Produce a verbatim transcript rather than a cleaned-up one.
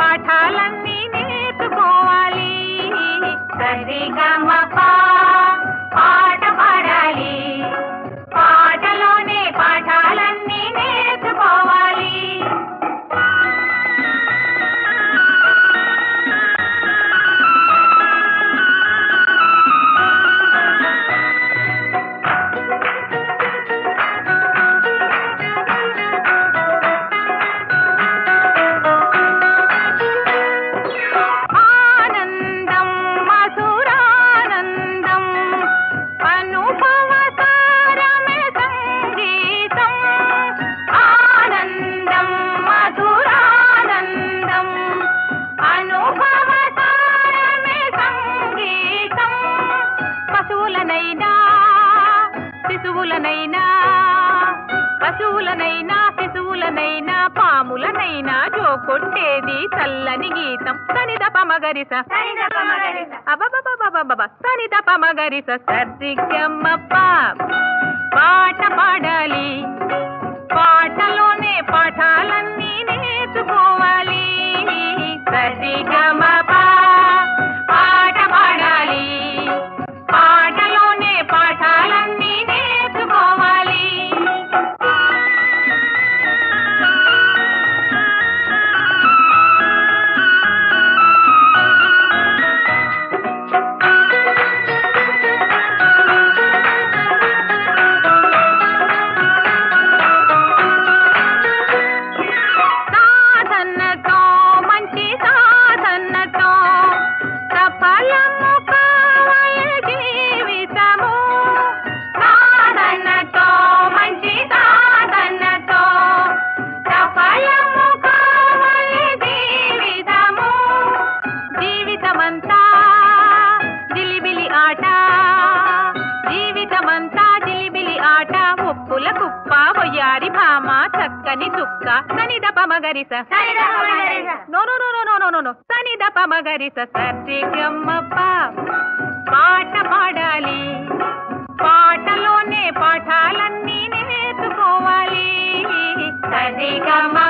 పాఠాలన్నీ నేర్చుకోవాలి. సరిగమప పాట పాడాలి, పాటలోనే పాఠాలన్నీ నేర్చుకోవాలి. పశువులనైనా పశువులనైనా శిశువులనైనా పాములనైనా జో కొట్టేది చల్లని గీతం. సనిద పమగరిస అబబబబబబ సనిద పమగరిస సరిగమప పాట పాడాలి, పాటలోనే పాఠాలన్నీ నేర్చుకోవాలి. సరిగమప పాట పాడాలి, పాటలోనే పాఠాలన్నీ నేర్చుకోవాలి. సాధనతో మంచి సాధనతో సఫలము కావాలి జీవితము. సాధనతో మంచి సాధనతో సఫలము కావాలి జీవితము. జీవితమంతా జిలిబిలి ఆట, జీవితమంతా జిలిబిలి ఆట. ఉప్పుల కుప్ప వయ్యారి భామ చక్కని చుక్క. సనిద పమగరిస no no no no no no no సనిద పమగరిస సరిగమప పాట పాడాలి, పాటలోనే పాఠాలన్నీ నేర్చుకోవాలి. సరిగమ